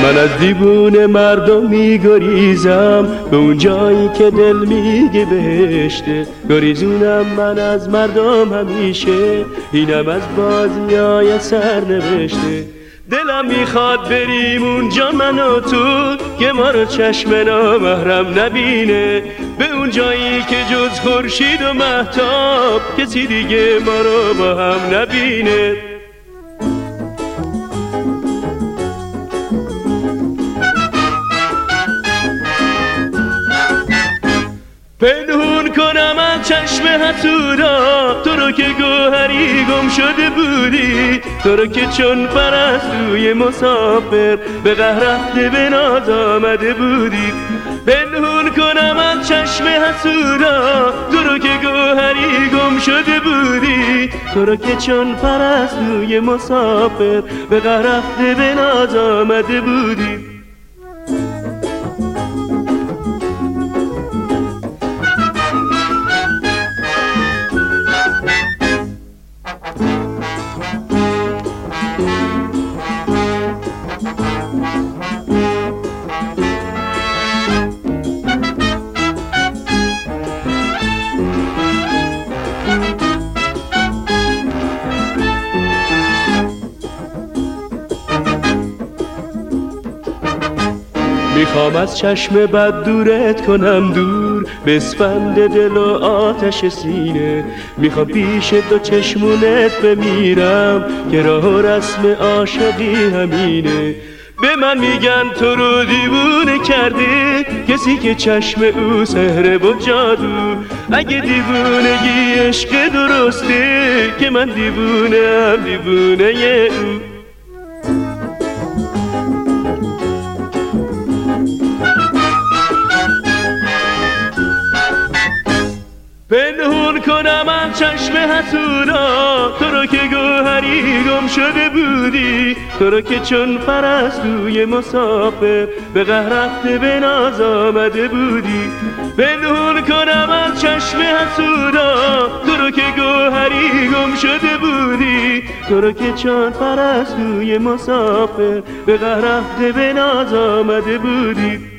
من از دیوونه مردم میگریزم به اون جایی که دل میگه بهشته. گریزونم من از مردم همیشه، اینم از بازیای سرنوشته. دلم میخواد بریم اونجا من و تو که ما رو چشم نامحرم نبینه، به اون جایی که جز خورشید و مهتاب کسی دیگه ما رو با هم نبینه. پنهون کنم از چشم حسودا تو رو که گوهری گم شده بودی، تو رو که چون پرستوی مسافر به قهر رفته به ناز آمده بودی. پنهون کنم از چشم حسودا تو رو که گوهری گم شده بودی، تو رو که چون پرستوی مسافر به قهر رفته به ناز آمده بودی. میخوام از چشم بد دورت کنم دور، بسپند دل و آتش سینه. میخوام پیش دو چشمونت بمیرم که راه و رسم عاشقی همینه. به من میگن تو رو دیوونه کرده کسی که چشم او سحر و جادو. اگه دیوونگی عشق درسته که من دیوونم دیوونه او. پنهون کنم از چشم حسودا تو رو که گوهری گم شده بودی، تو رو که چون پرستوی مسافر به قهر رفته به ناز آمده بودی. پنهون کنم از چشم حسودا تو رو که گوهری گم شده بودی، تو رو که چون پرستوی مسافر به قهر رفته به ناز آمده بودی.